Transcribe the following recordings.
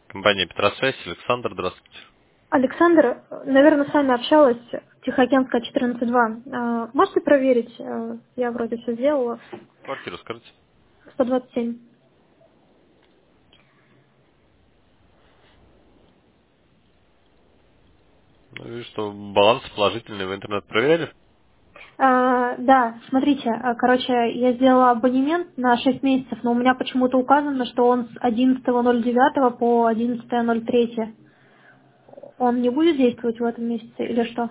Компания Петросвязь, Александр, здравствуйте. Александр, наверное, с вами общалась, Тихоокеанская, 14.2. Можете проверить? Я вроде все сделала. Квартиру скажите. 127. Ну, вижу, что баланс положительный, вы интернет проверяли? Да, смотрите, короче, я сделала абонемент на 6 месяцев, но у меня почему-то указано, что он с 11.09 по 11.03. Он не будет действовать в этом месяце или что?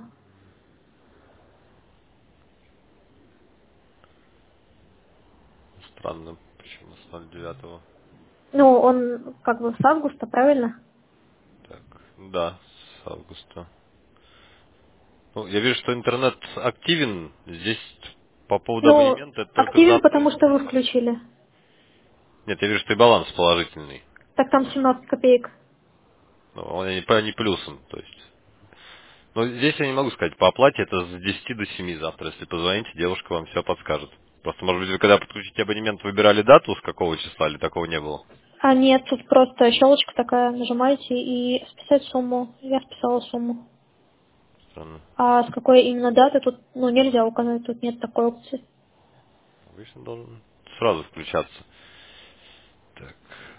Странно, почему с 09-го. Ну, он как бы с августа, правильно? Так, да, с августа. Ну, я вижу, что интернет активен. Здесь по поводу Ну, абонемента это только активен, завтра потому и что вы послезавтра. включили. Нет, я вижу, что и баланс положительный. Так там 17 копеек. Но он не плюсом, то есть. Но здесь я не могу сказать, по оплате это с 10 до 7 завтра. Если позвоните, девушка вам все подскажет. Просто, может быть, вы когда подключите абонемент, выбирали дату, с какого числа, или такого не было? А нет, тут просто щелочка такая, нажимаете и списать сумму. Я списала сумму. Странно. А с какой именно даты тут, ну, нельзя указать, тут нет такой опции. Обычно должен сразу включаться. Так.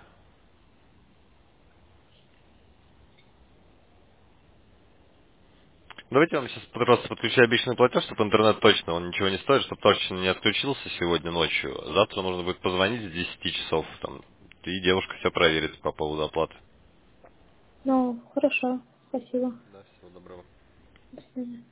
Давайте я вам сейчас просто подключу обычный платеж, чтобы интернет точно, он ничего не стоит, чтобы точно не отключился сегодня ночью. Завтра нужно будет позвонить с 10 часов, там, и девушка все проверит по поводу оплаты. Ну, хорошо, спасибо. Да, всего доброго. До свидания.